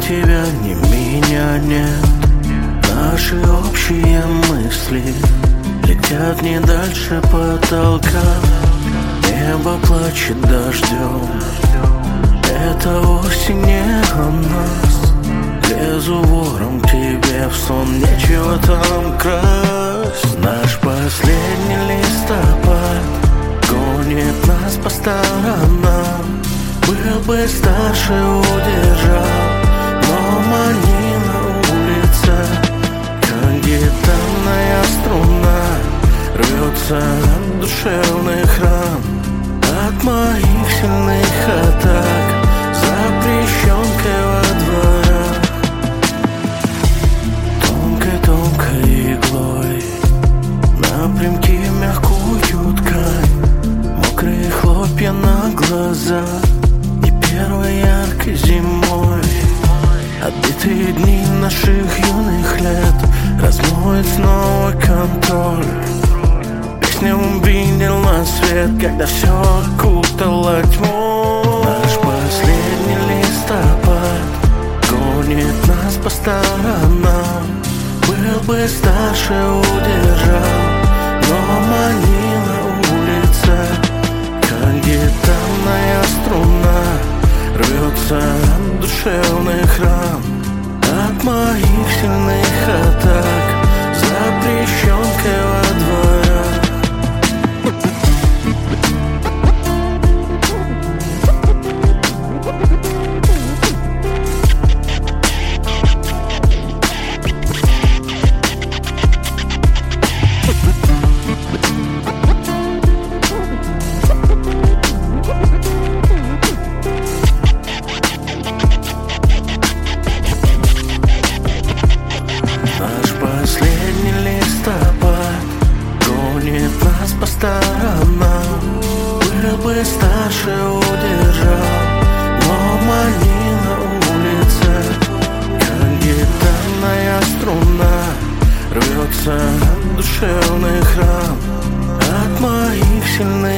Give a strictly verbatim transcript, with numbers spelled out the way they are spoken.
тебя, ни меня нет. Наши общие мысли летят не дальше потолка. Небо плачет дождем, это осень не о нас. Лезу вором к тебе в сон, нечего там красть. Наш последний листопад гонит нас по сторонам. Был бы старше, удержал, но манила улица, как гитарная струна, рвется от душевных ран, от моих сильных атак, запрещенкой во дворах. Тонкой-тонкой иглой напрямки мягкую ткань, мокрые хлопья на глаза. Не первой яркой зимой отбитые дни наших юных лет размоет снова контроль. Песня увидела свет, когда все окутало тьму. Наш последний листопад гонит нас по сторонам. Был бы старше, удержал, но манила улица, как гитарная струна, рвется от душевных ран, от моих сильных атак, запрещенкой во дворах. Последний листопад гонит нас по сторонам. Был бы старше, удержал, но манила улица, как гитарная струна, рвется от душевных ран, от моих сильных